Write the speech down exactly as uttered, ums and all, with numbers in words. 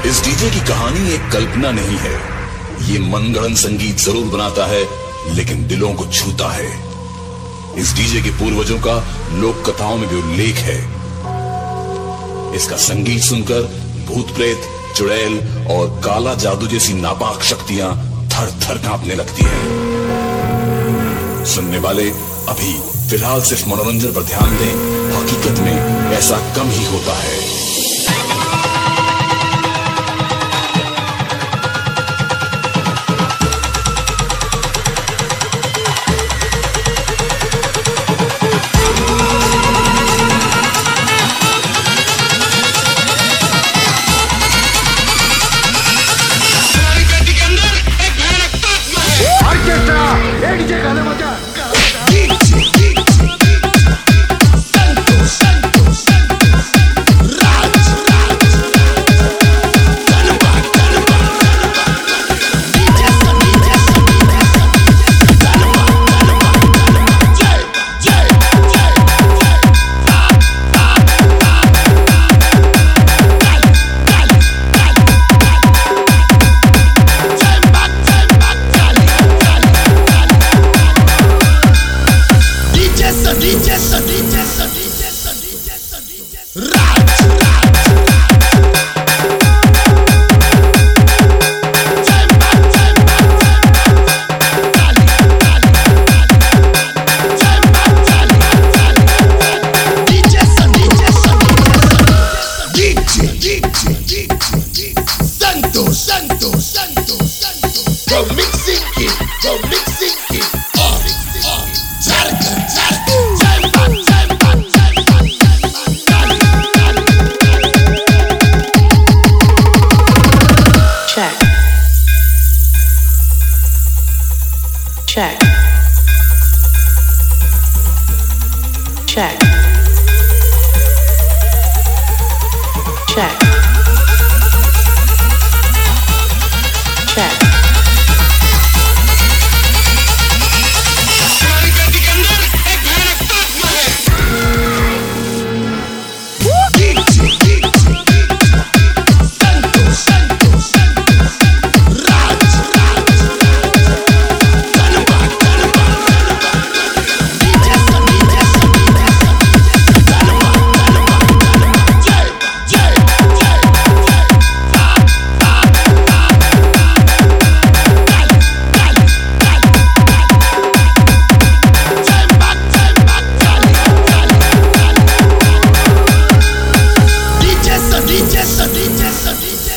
इस DJ की कहानी एक कल्पना नहीं है। ये मनगढ़ंत संगीत जरूर बनाता है, लेकिन दिलों को छूता है। इस डीजे के पूर्वजों का लोक कथाओं में भी उल्लेख है। इसका संगीत सुनकर भूत प्रेत, चुड़ैल और काला जादू जैसी नापाक शक्तियां थर थर कांपने लगती हैं। सुनने वाले अभी फिलहाल सिर्फ मनोरंजन पर ध्यान दें, हकीकत में ऐसा कम ही होता है। Santo, Santo, Santo, Santo. Go mixing it, go mixing it. Oh, oh, Jarka, Jarka. Check. Check. Check. Check. Check. D J, D J, D J.